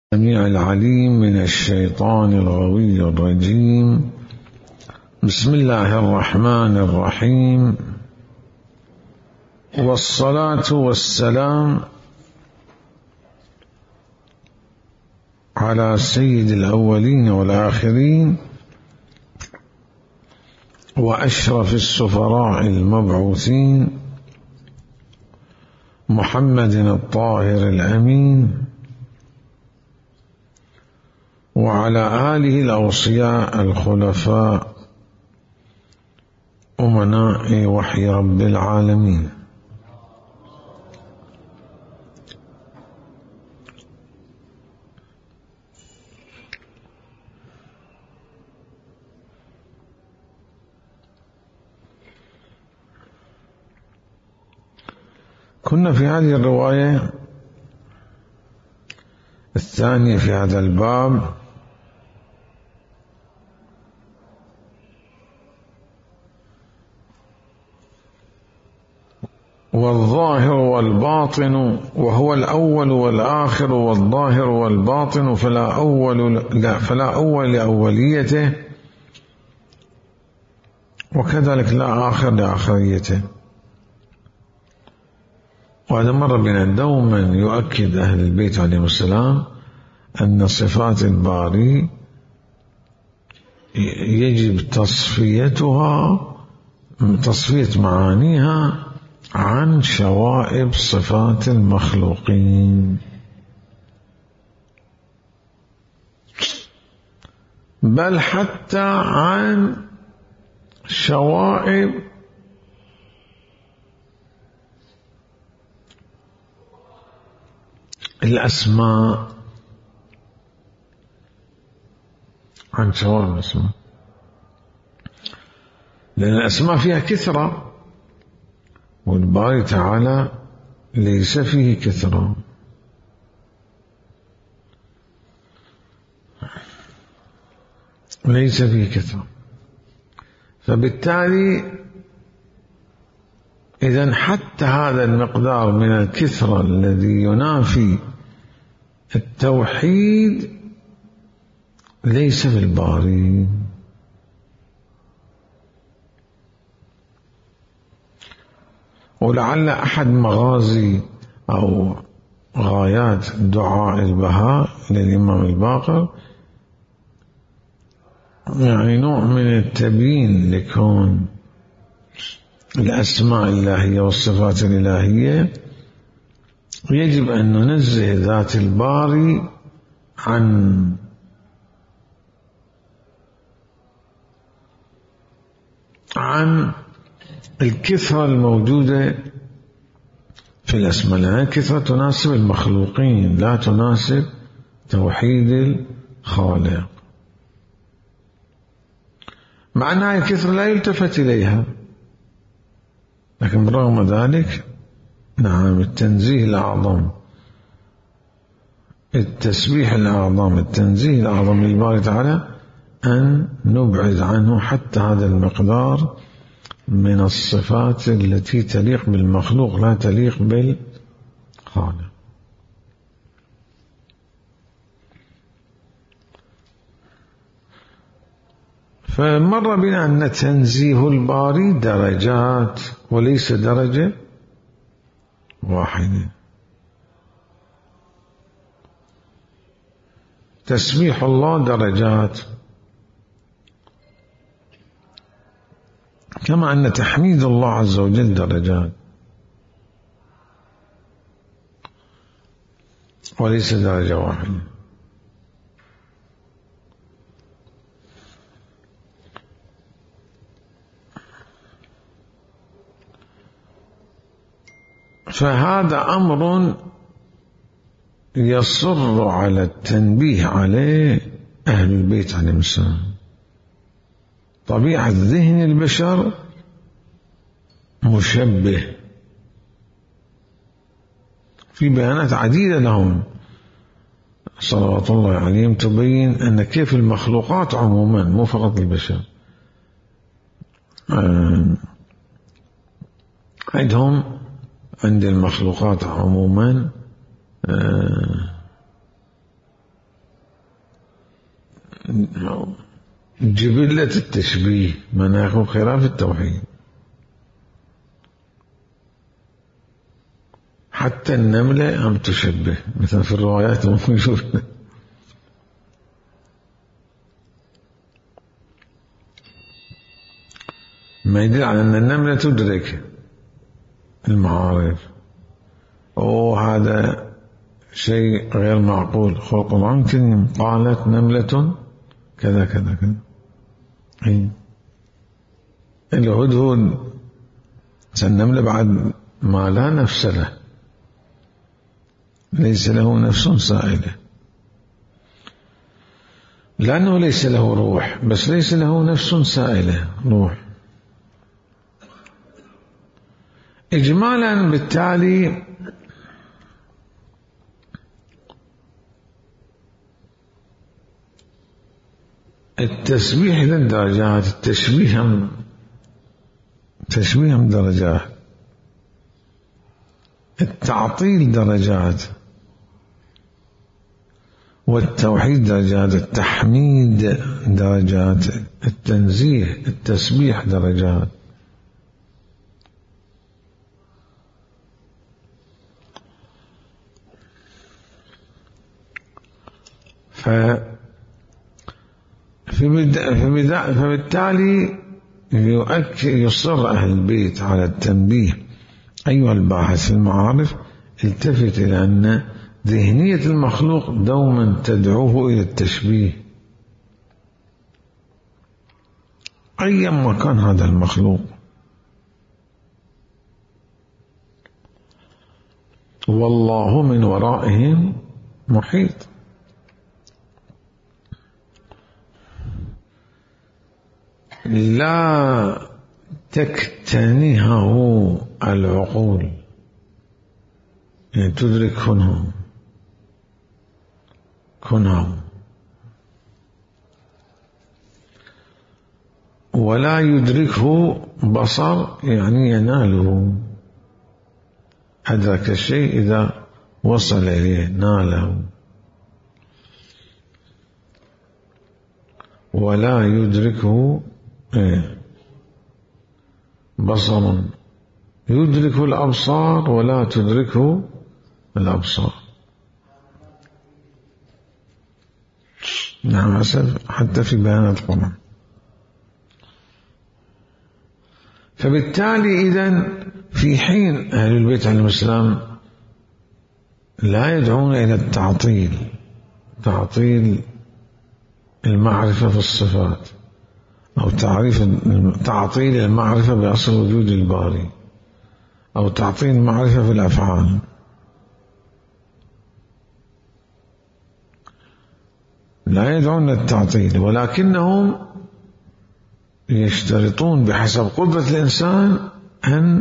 السميع العليم من الشيطان الغوي الرجيم. بسم الله الرحمن الرحيم، والصلاة والسلام على سيد الأولين والآخرين وأشرف السفراء المبعوثين محمد الطاهر الأمين، وعلى آله الأوصياء الخلفاء أمناء وحي رب العالمين. كنا في هذه الرواية الثانية في هذا الباب، والظاهر والباطن، وهو الأول والآخر والظاهر والباطن، فلا أول لأوليته، وكذلك لا آخر لآخريته. وهذا مر بنا دوما يؤكد أهل البيت عليهم السلام أن صفات الباري يجب تصفية معانيها عن شوائب صفات المخلوقين، بل حتى عن شوائب الأسماء، عن شوائب الأسماء، لأن الأسماء فيها كثرة والباري تعالى ليس فيه كثرة. ليس فيه كثرة، فبالتالي إذن حتى هذا المقدار من الكثرة الذي ينافي التوحيد ليس في الباري. ولعل أحد مغازي أو غايات دعاء البهاء للإمام الباقر يعني نوع من التبيين لكون الأسماء الإلهية والصفات الإلهية يجب أن ننزه ذات الباري عن الكثرة الموجودة في الأسماء، لأن الكثرة تناسب المخلوقين لا تناسب توحيد الخالق، مع أنها الكثرة لا يلتفت إليها، لكن برغم ذلك نعم التنزيه الأعظم، التسبيح الأعظم، التنزيه الأعظم للباري تعالى أن نبعد عنه حتى هذا المقدار من الصفات التي تليق بالمخلوق لا تليق بالخالق. فمر بنا أن تنزيه الباري درجات وليس درجة واحدة. تسبيح الله درجات، كما أن تحميد الله عز وجل درجات وليس درجة واحدة. فهذا أمر يصر على التنبيه عليه أهل البيت عليهم السلام. طبيعة ذهن البشر مشبه، في بيانات عديدة لهم صلوات الله عليهم تبين أن كيف المخلوقات عموما مو فقط البشر عند المخلوقات عموما جبلة التشبيه مناخ خلاف التوحيد. حتى النملة عم تشبه مثلا في الروايات موجودة. ما يدل على أن النملة تدرك المعارف، وهذا شيء غير معقول، خلق ممكن. قالت نملة كذا كذا كذا. الهدهد النملة بعد ما لا نفس له، ليس له نفس سائلة، لأنه ليس له روح، بس ليس له نفس سائلة روح. إجمالا بالتالي التسبيح للدرجات، التشبيه هم درجات، التعطيل درجات، والتوحيد درجات، التحميد درجات، التنزيه التسبيح درجات. فبالتالي يصر أهل البيت على التنبيه. أيها الباحث في المعارف، التفت إلى أن ذهنية المخلوق دوما تدعوه إلى التشبيه أيما كان هذا المخلوق. والله من ورائهم محيط. لا تكتنهه العقول، يعني تدرك كنه، ولا يدركه بصر، يعني يناله. أدرك الشيء إذا وصل إليه ناله. ولا يدركه بصر، يدرك الأبصار ولا تدركه الأبصار. نعم، حتى في بيانات القرآن. فبالتالي إذن في حين أهل البيت عليهم السلام لا يدعون إلى التعطيل، تعطيل المعرفة في الصفات، أو تعطيل المعرفة بأصل وجود الباري، أو تعطيل المعرفة في الأفعال. لا يدعون للتعطيل، ولكنهم يشترطون بحسب قدرة الإنسان أن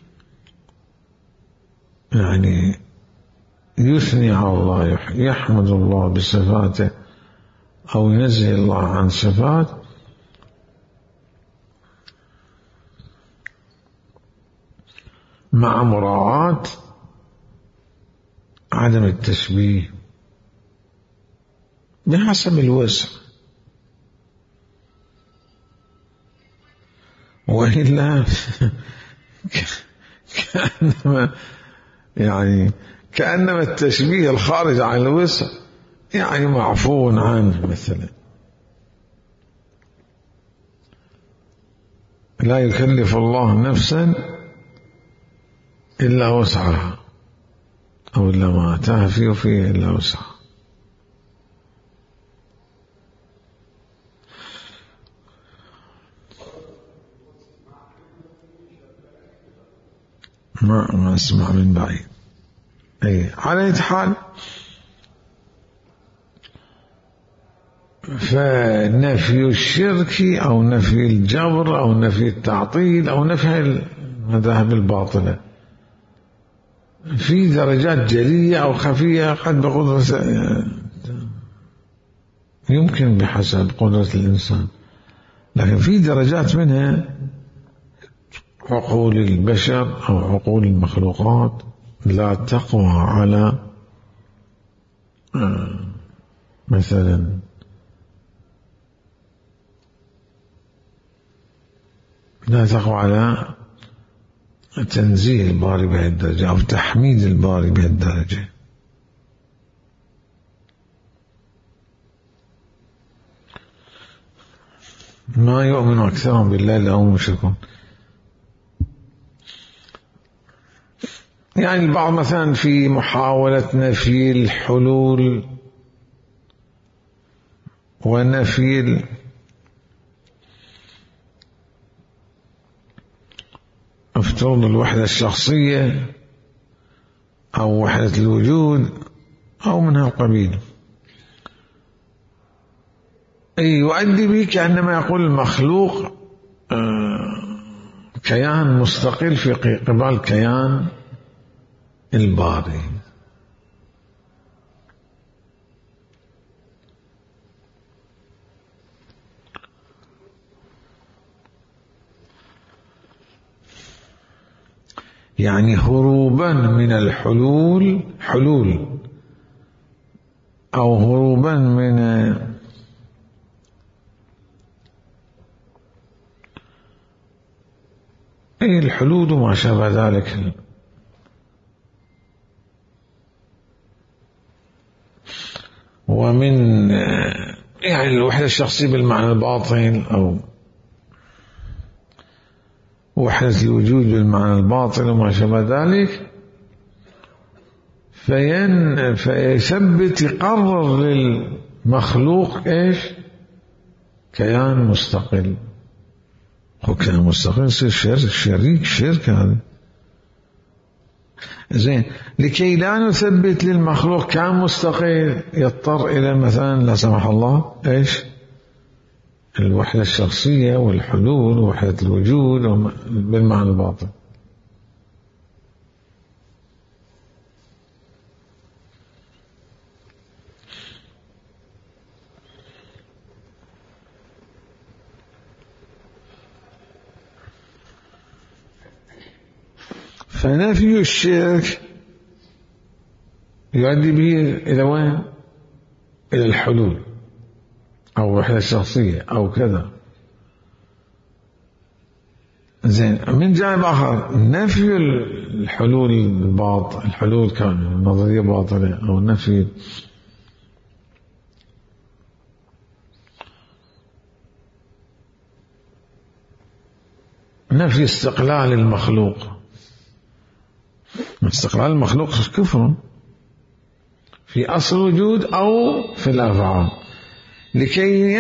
يعني يثني على الله، يحمد الله بصفاته، أو ينزه الله عن صفات مع مراعاة عدم التشبيه بحسب الوسع. وإلا كأنما التشبيه الخارج عن الوسع يعني معفو عنه. مثلا لا يكلف الله نفسا إلا وسعها، أو إلا ما أتاها فيه إلا وسعها. ما أسمع من بعيد. على أي حال، فنفي الشرك أو نفي الجبر أو نفي التعطيل أو نفي المذاهب الباطلة في درجات جلية أو خفية قد بقدرة، يمكن بحسب قدرة الإنسان، لكن في درجات منها عقول البشر أو عقول المخلوقات لا تقوى على مثلا لا تقوى على تنزيه الباري بهالدرجة أو تحميد الباري بهالدرجة. ما يؤمن أكثرهم بالله إلا هم مشركون. يعني البعض مثلا في محاولة نفي الحلول ونفي افترض الوحدة الشخصية أو وحدة الوجود أو من هالقبيل، يؤدي به كأنما يقول المخلوق كيان مستقل في قبال كيان الباري. يعني هروبا من الحلول أو هروبا من الحلول وما شابه ذلك، ومن يعني الوحدة الشخصية بالمعنى الباطن أو وحدة الوجود بالمعنى الباطن وما شابه ذلك، فيثبت يقرر للمخلوق ايش؟ كيان مستقل. هو كيان مستقل يصير شرك هذا. زين، لكي لا نثبت للمخلوق كيان مستقل يضطر إلى مثلا لا سمح الله ايش؟ الوحدة الشخصية والحلول ووحدة الوجود بالمعنى الباطن. فنفي الشرك يؤدي به إلى وين؟ إلى الحلول أو وحدة الشخصية أو كذا. زين، من جانب آخر نفي الحلول الباطل، الحلول كان نظرية باطلة أو نفي استقلال المخلوق. استقلال المخلوق كفر في أصل الوجود أو في الأفعال. لكي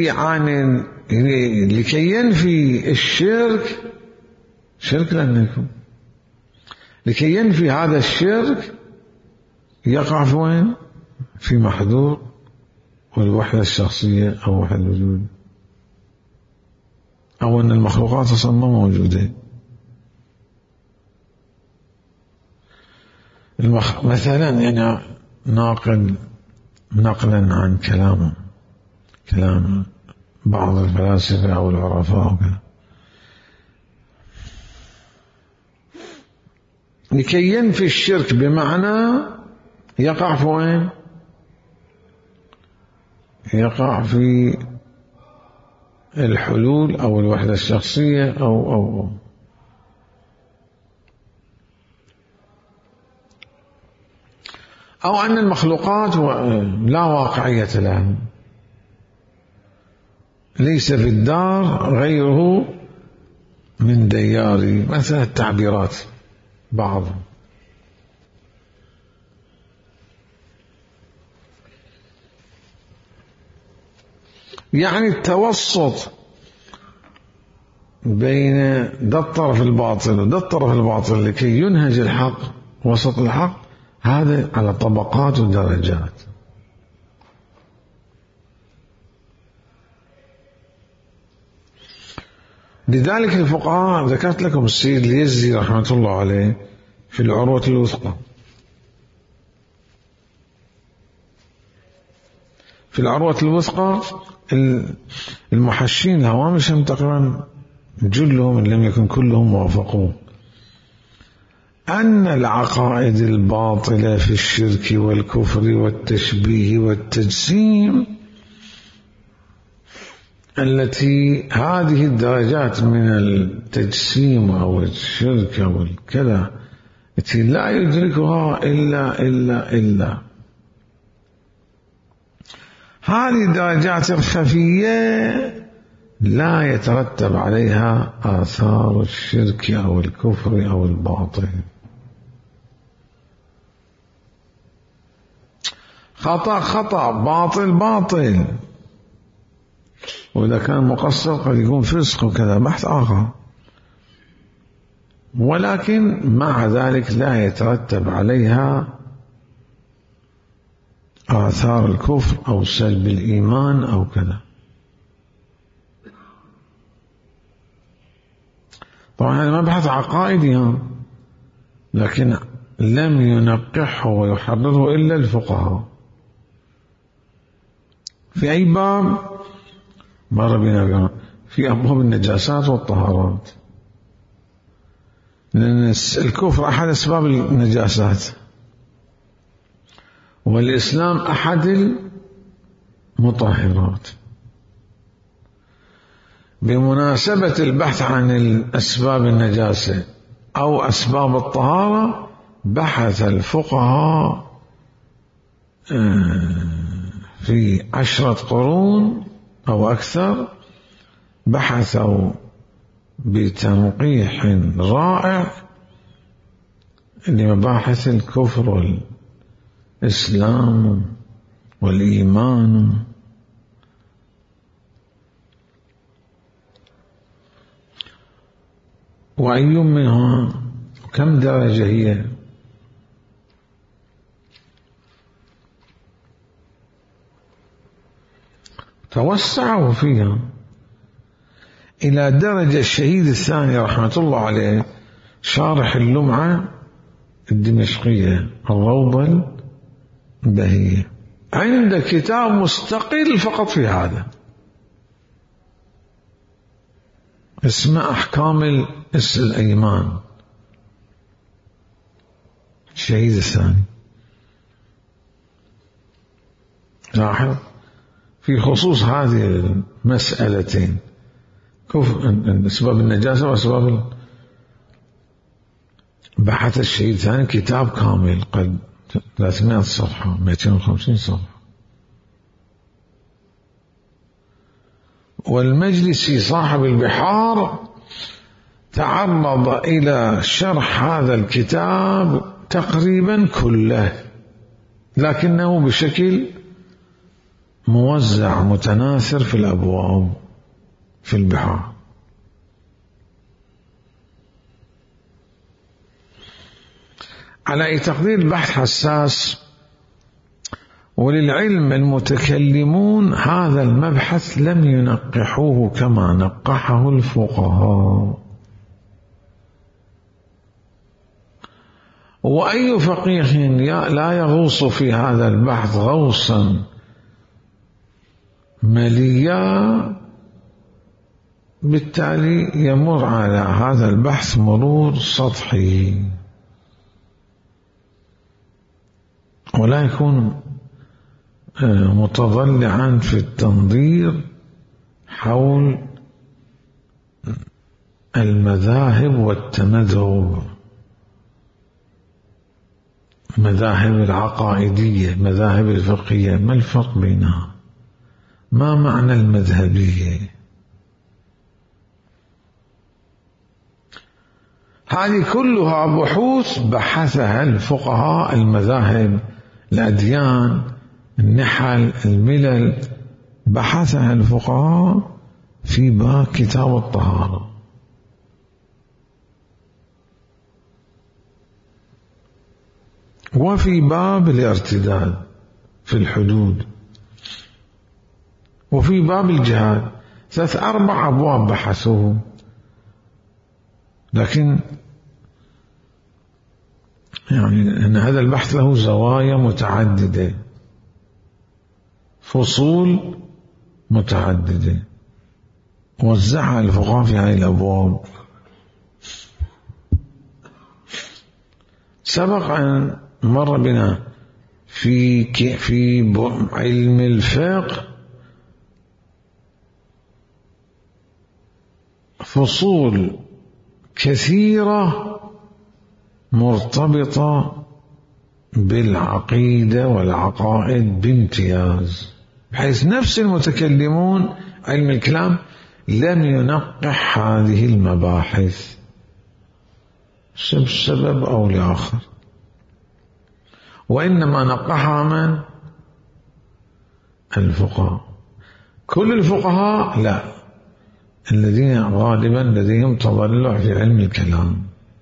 ينفي الشرك، شرك لن يكون، لكي ينفي هذا الشرك يقع في وين؟ في محذور والوحدة الشخصية أو وحدة الوجود، أو أن المخلوقات أصلا ما موجودة. مثلا يعني نقلا عن كلام بعض الفلاسفة أو العرفاء وكذا، لكي ينفي الشرك بمعنى يقع في وين؟ يقع في الحلول أو الوحدة الشخصية أو أن المخلوقات لا واقعية لها، ليس في الدار غيره من دياري، مثلا التعبيرات بعض. يعني التوسط بين ده الطرف الباطل وده الطرف الباطل لكي ينهج الحق وسط الحق، هذا على طبقات ودرجات. لذلك الفقهاء ذكرت لكم السيد اليزي رحمة الله عليه في العروة الوثقى. في العروة الوثقى المحشين الهوامشهم تقريبا جلهم إن لم يكن كلهم وافقوا أن العقائد الباطلة في الشرك والكفر والتشبيه والتجسيم التي هذه الدرجات من التجسيم أو الشرك أو الكذا التي لا يدركها إلا هذه الدرجات الخفية لا يترتب عليها آثار الشرك أو الكفر أو الباطل. خطأ خطأ، باطل باطل، وإذا كان مقصر قد يكون فسق وكذا، بحث آخر، ولكن مع ذلك لا يترتب عليها آثار الكفر أو سلب الإيمان أو كذا. طبعا هذا مبحث عقائدي، لكن لم ينقحه ويحرره إلا الفقهاء. في أي باب؟ مر بنا في أبواب النجاسات والطهارات، لأن الكفر أحد أسباب النجاسات، والإسلام أحد المطهرات. بمناسبة البحث عن أسباب النجاسة أو أسباب الطهارة، بحث الفقهاء في 10 قرون أو أكثر، بحثوا بتنقيح رائع لمباحث الكفر والإسلام والإيمان. وأي منها كم درجة هي؟ توسعوا فيها إلى درجة الشهيد الثاني رحمة الله عليه، شارح اللمعة الدمشقية، الروضة البهية، عند كتاب مستقل فقط في هذا اسمه أحكام الأيمان، الشهيد الثاني. لاحظ في خصوص هذه المسألتين، أسباب النجاسة وأسباب بحث الشهيد الثاني، كتاب كامل قد 300 صفحة 250 صفحة. والمجلسي صاحب البحار تعرض إلى شرح هذا الكتاب تقريبا كله، لكنه بشكل موزع متناثر في الأبواب في البحار. على أي تقدير البحث حساس، وللعلم المتكلمون هذا المبحث لم ينقحوه كما نقحه الفقهاء. وأي فقيه لا يغوص في هذا البحث غوصا مليا بالتالي يمر على هذا البحث مرور سطحي، ولا يكون متضلعا في التنظير حول المذاهب والتمذهب، مذاهب العقائدية، مذاهب الفقهية، ما الفرق بينها؟ ما معنى المذهبية؟ هذه كلها بحوث بحثها الفقهاء، المذاهب، الأديان، النحل، الملل، بحثها الفقهاء في باب كتاب الطهارة. وفي باب الارتداد في الحدود، وفي باب الجهاد، 3-4 أبواب بحثوه. لكن يعني أن هذا البحث له زوايا متعددة، فصول متعددة، وزعها الفقهاء في هذه الأبواب. سبق أن مر بنا في علم الفقه فصول كثيرة مرتبطة بالعقيدة والعقائد بامتياز، بحيث نفس المتكلمون علم الكلام لم ينقح هذه المباحث سبب أو لآخر، وإنما نقحها من؟ الفقهاء. كل الفقهاء لا، الذين غالبا لديهم تضلع في علم الكلام.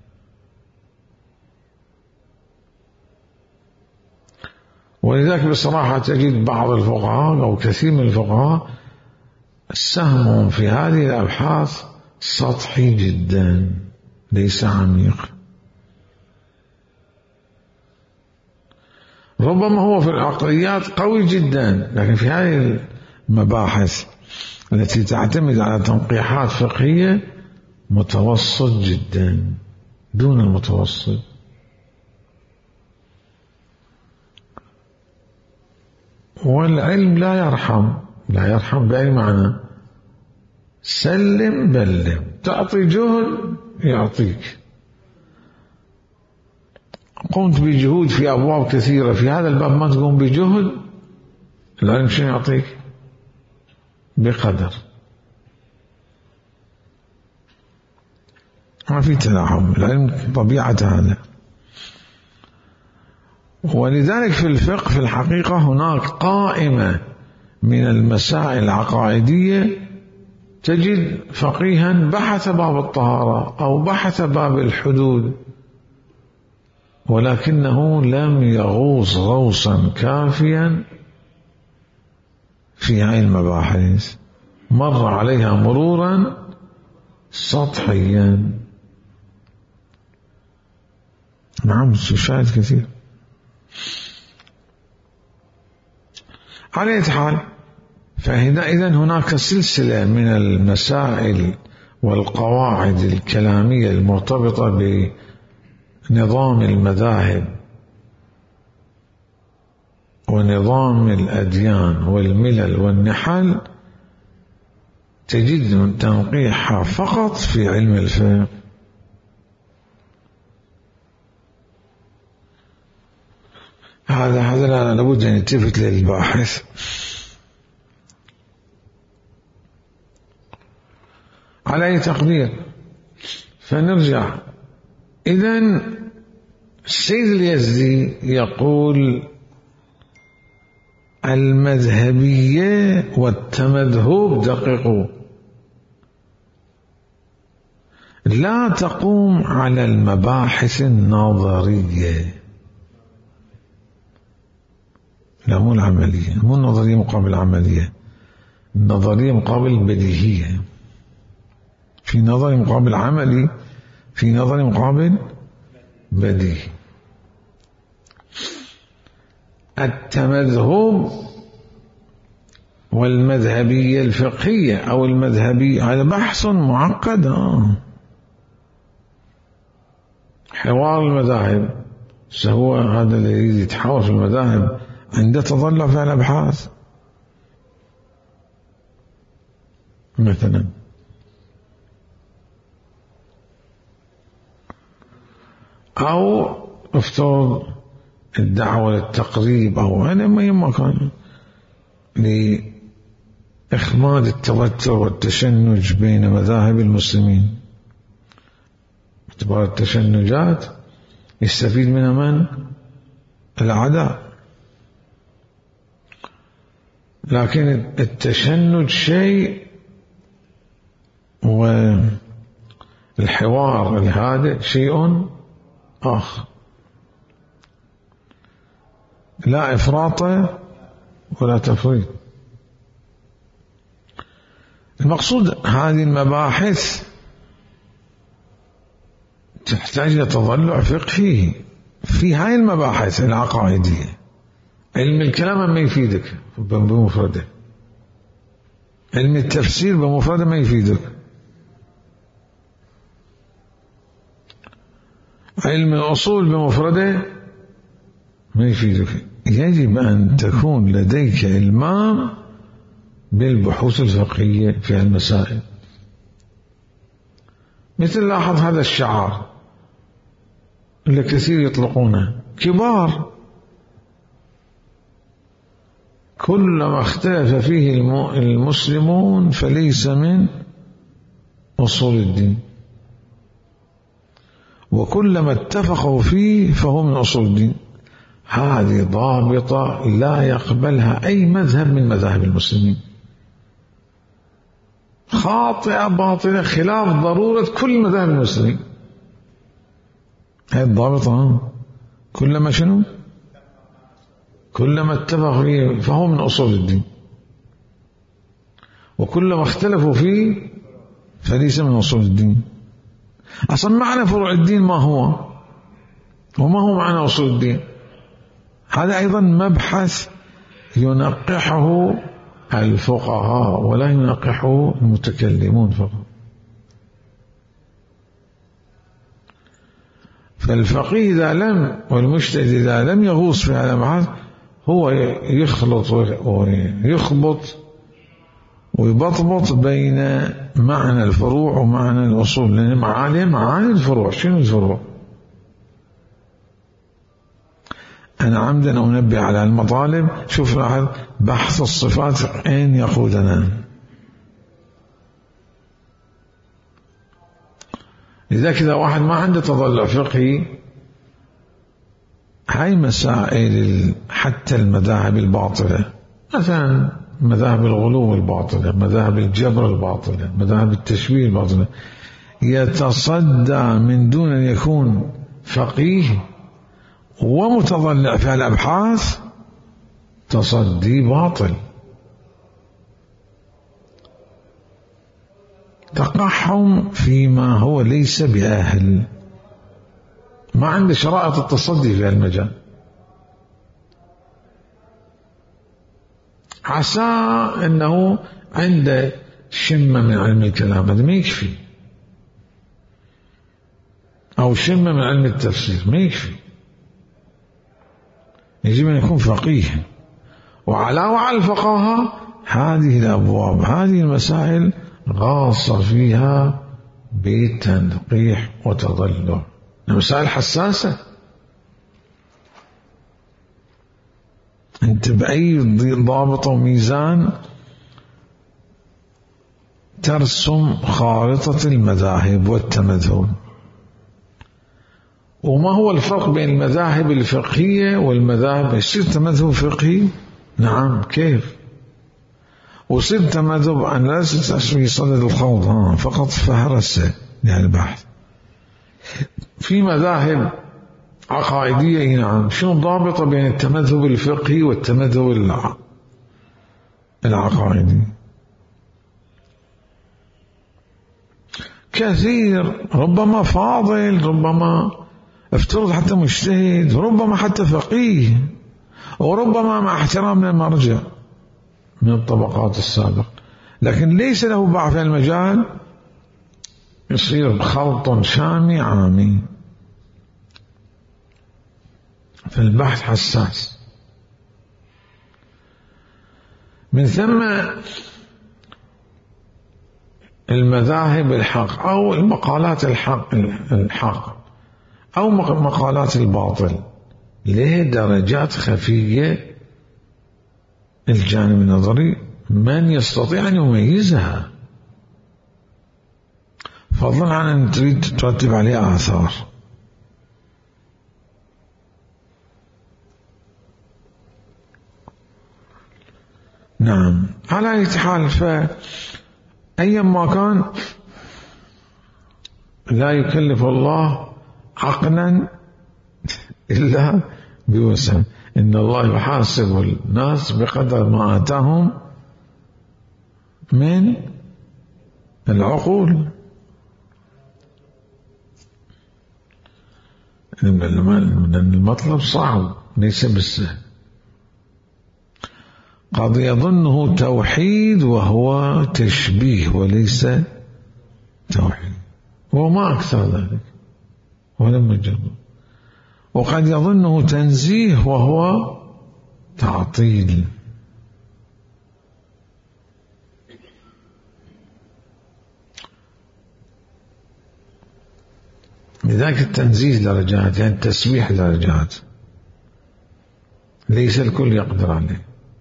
ولذلك بصراحة تجد بعض الفقهاء أو كثير من الفقهاء سهمهم في هذه الأبحاث سطحي جدا ليس عميق. ربما هو في العقليات قوي جدا، لكن في هذه المباحث التي تعتمد على تنقيحات فقهية متوسط جدا دون المتوسط. والعلم لا يرحم، لا يرحم بأي معنى. سلم بلم، تعطي جهد يعطيك. قمت بجهود في أبواب كثيرة، في هذا الباب ما تقوم بجهد، العلم شنو يعطيك؟ بقدر. ما في تلاحم، العلم طبيعة هذا. ولذلك في الفقه في الحقيقة هناك قائمة من المسائل العقائدية، تجد فقيها بحث باب الطهارة أو بحث باب الحدود، ولكنه لم يغوص غوصا كافيا في هذه المباحث، مر عليها مرورا سطحيا. نعم، شاهد كثير. على أي حال، فإذن هناك سلسلة من المسائل والقواعد الكلامية المرتبطة بنظام المذاهب ونظام الأديان والملل والنحل، تجد تنقيحها فقط في علم الفقه. هذا لابد أن يلتفت للباحث. على أي تقدير، فنرجع. إذن السيد اليزدي يقول المذهبية والتمذهب دققوا لا تقوم على المباحث النظرية، لا مو العملية، مو النظرية مقابل العملية، النظرية مقابل البديهية. في نظري مقابل عملي، في نظري مقابل بديهي. التمذهب والمذهبية الفقهية أو المذهبية هذا بحث معقد، حوار المذاهب. هو هذا اللي يريد يتحاور في المذاهب عنده تضلع في الأبحاث. مثلا أو افترض الدعوة للتقريب، أو أنا ما كان لإخماد التوتر والتشنج بين مذاهب المسلمين. باعتبار التشنجات يستفيد منها من؟ الأعداء. لكن التشنج شيء والحوار الهادئ شيء آخر، لا إفراط ولا تفريط. المقصود هذه المباحث تحتاج إلى تضلع فقهي في هاي المباحث العقائدية. علم الكلام ما يفيدك بمفرده، علم التفسير بمفرده ما يفيدك، علم الأصول بمفرده ما يفيدك. يجب أن تكون لديك إلمام بالبحوث الفقهية في المسائل. مثل لاحظ هذا الشعار اللي كثير يطلقونه كبار، كلما اختلف فيه المسلمون فليس من أصول الدين، وكلما اتفقوا فيه فهو من أصول الدين. هذه ضابطة لا يقبلها أي مذهب من مذاهب المسلمين، خاطئة باطلة خلاف ضرورة كل مذاهب المسلمين. هذه الضابطة كلما شنو؟ كلما اتفق فيه فهو من أصول الدين، وكلما اختلفوا فيه فليس من أصول الدين. أصلا معنى فروع الدين ما هو، وما هو معنى أصول الدين؟ هذا أيضا مبحث ينقحه الفقهاء ولا ينقحه المتكلمون فقط. فالفقيه إذا لم والمجتهد إذا لم يغوص في هذا المبحث هو يخلط ويخبط ويبطبط بين معنى الفروع ومعنى الأصول، لأن معاني الفروع. شنو الفروع؟ أنا عمدا أنبه على المطالب. شوف لاحظ بحث الصفات أين يقودنا. لذلك إذا واحد ما عنده تضلع فقهي، هاي مسائل حتى المذاهب الباطلة، مثلا مذاهب الغلو الباطلة، مذاهب الجبر الباطلة، مذاهب التشبيه الباطلة، يتصدى من دون أن يكون فقيه ومتضلع في الأبحاث تصدي باطل. تقحم فيما هو ليس بأهل، ما عنده شرائط التصدي في المجال. عسى أنه عنده شمة من علم الكلام، هذا ما يكفي، أو شمة من علم التفسير ما يكفي، يجب أن يكون فقيه. وعلى الفقهاء هذه الأبواب، هذه المسائل غاصة فيها بتنقيح وتضلع، المسائل حساسة. أنت بأي ضابط وميزان ترسم خارطة المذاهب والتمذهب؟ وما هو الفرق بين المذاهب الفقهية والمذاهب؟ يصير تمذهب فقهي؟ نعم، كيف؟ وصير تمذهب أن لا في صدد الخوض، فقط فهرسة يعني البحث. في مذاهب عقائدية، نعم، شنو الضابطة بين التمذهب الفقهي والتمذهب العقائدي؟ كثير، ربما فاضل، ربما افترض حتى مجتهد، ربما حتى فقيه، وربما مع احترام للمرجع من الطبقات السابقة، لكن ليس له باع في المجال، يصير خلط شامي عامي. فالبحث حساس. من ثم المذاهب الحق أو المقالات الحق أو مقالات الباطل له درجات خفية. الجانب النظري من يستطيع أن يميزها، فضلا عن أن تريد ترتب عليه آثار. نعم، على أي حال، فأيما كان لا يكلف الله عقلا إلا بوسع. إن الله يحاسب الناس بقدر ما آتاهم من العقول. من المطلب صعب ليس بالسهل. قد يظنه توحيد وهو تشبيه وليس توحيد، وما أكثر ذلك ولم يجرب. وقد يظنه تنزيه وهو تعطيل. لذلك التنزيه درجات، يعني التسبيح درجات، ليس الكل يقدر عليه.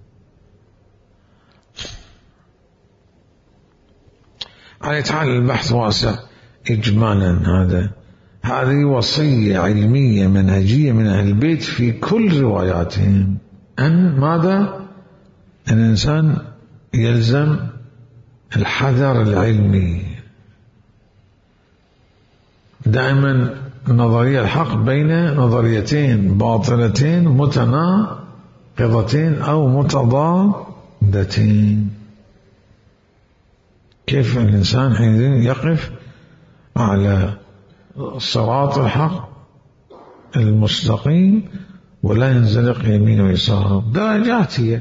على تعالى البحث واسع إجمالا. هذه وصية علمية منهجية من أهل البيت في كل رواياتهم، أن ماذا؟ أن الإنسان يلزم الحذر العلمي. دائما نظرية الحق بين نظريتين باطلتين متناقضتين أو متضادتين. كيف الإنسان حينئذ يقف على صراط الحق المستقيم ولا ينزلق يمين ويسار؟ درجات هي،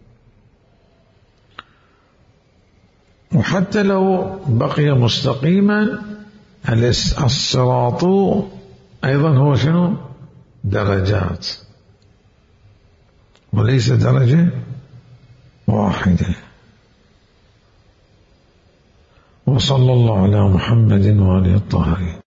وحتى لو بقي مستقيما الصراط أيضا هو شنو؟ درجات، وليس درجة واحدة. وصلى الله على محمد وآله الطاهرين.